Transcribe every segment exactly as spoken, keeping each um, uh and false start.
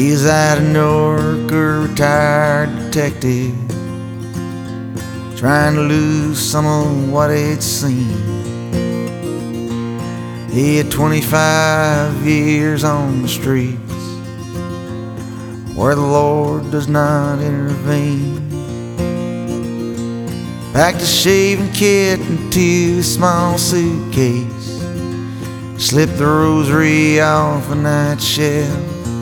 He's out of Newark, a retired detective, trying to lose some of what he'd seen. He had twenty-five years on the streets where the Lord does not intervene. Packed a shaving kit into a small suitcase, slipped the rosary off a night shelf.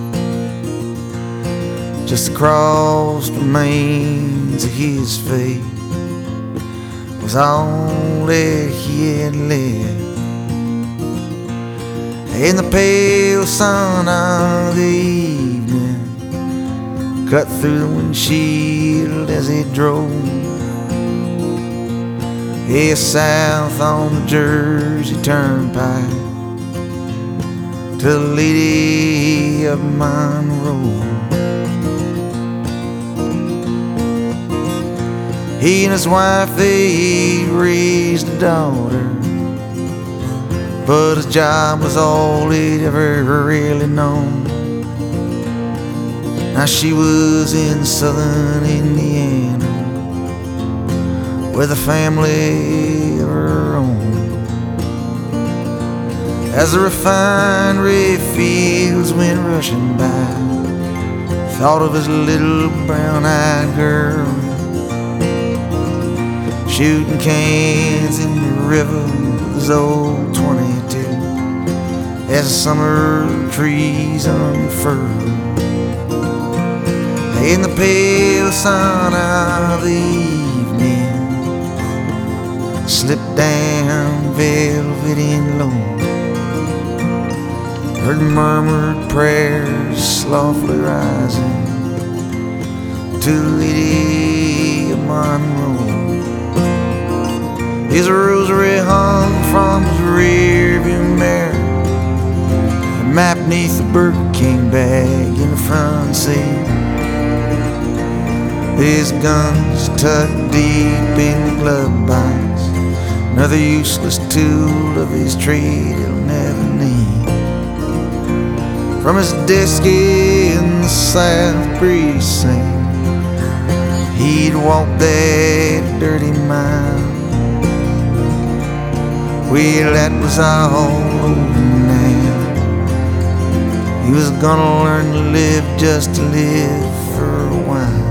Just across the remains of his faith was all that he had left. In the pale sun of the evening cut through the windshield as he drove. Yeah, south on the Jersey Turnpike to the Lady of Monroe. He and his wife, they raised a daughter, but his job was all he'd ever really known. Now she was in southern Indiana with a family of her own. As the refinery fields went rushing by, thought of his little brown-eyed girl shooting cans in the river with his old twenty-two as the summer trees unfurled. In the pale sun of the evening slipped down velvet and low, heard murmured prayers softly rising to the Lady of Monroe. His rosary hung from his rearview mirror, a map neath the Burger King bag in the front seat. His guns tucked deep in the glove box, another useless tool of his trade he'll never need. From his desk in the South Precinct, he'd walk that dirty mile. Well, that was all over now. He was gonna learn to live just to live for a while.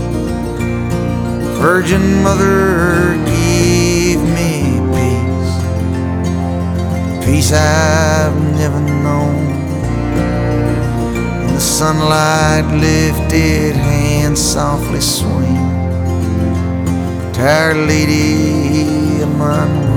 Virgin Mother, give me peace, peace I've never known. In the sunlight, lifted hands softly swing to Our Lady of Monroe.